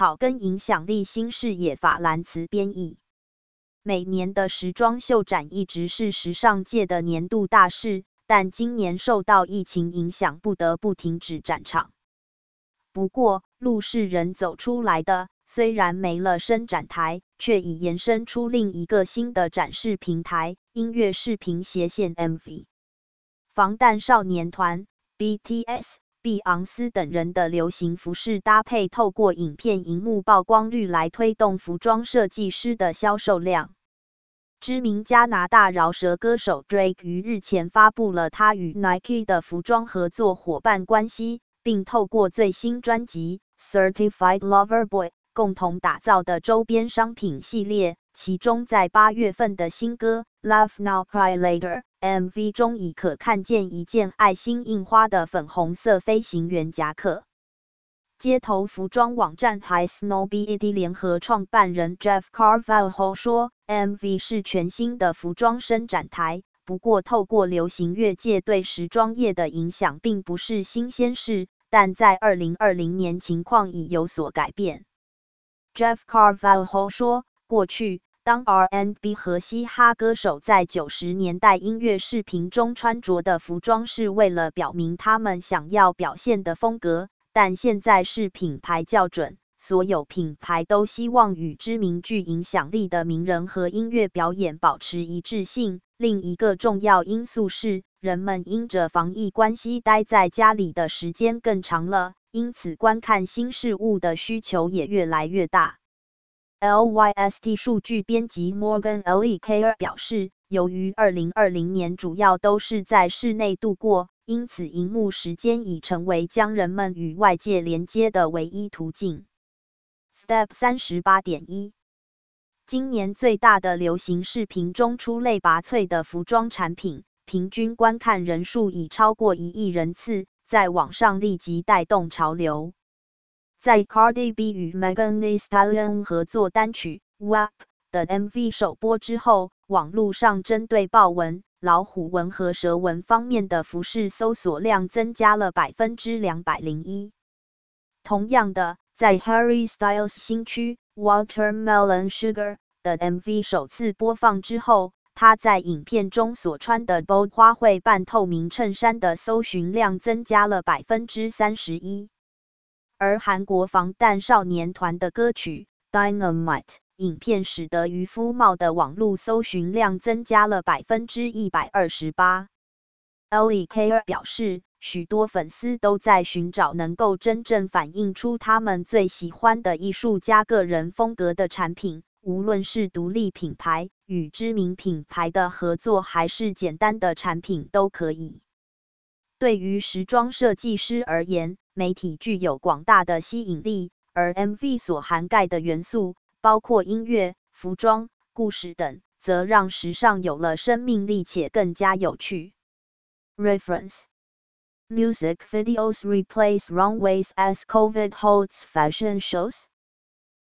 草根影响力新视野法兰茨编译。每年的时装秀展一直是时尚界的年度大事，但今年受到疫情影响，不得不停止展场。不过，路是人走出来的，虽然没了伸展台，却已延伸出另一个新的展示平台——音乐视频斜线 MV。防弹少年团 BTS、碧昂斯等人的流行服饰搭配，透过影片萤幕曝光率来推动服装设计师的销售量。知名加拿大饶舌歌手 Drake 于日前发布了他与 Nike 的服装合作伙伴关系，并透过最新专辑 Certified Lover Boy 共同打造的周边商品系列，其中在8月份的新歌 Love Now Cry Later MV 中已可看见一件爱心印花的粉红色飞行员夹克。街头服装网站 HiSnowBED 联合创办人 Jeff Carvalho 说 ，MV 是全新的服装伸展台，不过透过流行乐界对时装业的影响并不是新鲜事，但在2020年情况已有所改变。Jeff Carvalho 说，过去当 R&B 和嘻哈歌手在90年代音乐视频中穿着的服装是为了表明他们想要表现的风格，但现在是品牌校准，所有品牌都希望与知名具影响力的名人和音乐表演保持一致性。另一个重要因素是，人们因着防疫关系待在家里的时间更长了，因此观看新事物的需求也越来越大。LYST 数据编辑 Morgan Lee 表示，由于2020年主要都是在室内度过，因此萤幕时间已成为将人们与外界连接的唯一途径。Step 38.1今年最大的流行视频中出类拔萃的服装产品，平均观看人数已超过1亿人次，在网上立即带动潮流。在 Cardi B 与 Megan Thee Stallion 合作单曲 WAP 的 MV 首播之后，网络上针对豹纹、老虎纹和蛇纹方面的服饰搜索量增加了 201%。同样的，在 Harry Styles 新曲 Watermelon Sugar 的 MV 首次播放之后，他在影片中所穿的 bold 花卉半透明衬衫的搜寻量增加了 31%。而韩国防弹少年团的歌曲 Dynamite 影片使得渔夫帽的网络搜寻量增加了 128%。Lee 表示，许多粉丝都在寻找能够真正反映出他们最喜欢的艺术家个人风格的产品，无论是独立品牌、与知名品牌的合作，还是简单的产品都可以。对于时装设计师而言，媒体具有广大的吸引力，而 MV 所涵盖的元素，包括音乐、服装、故事等，则让时尚有了生命力且更加有趣。Reference Music videos replace runways as COVID holds fashion shows.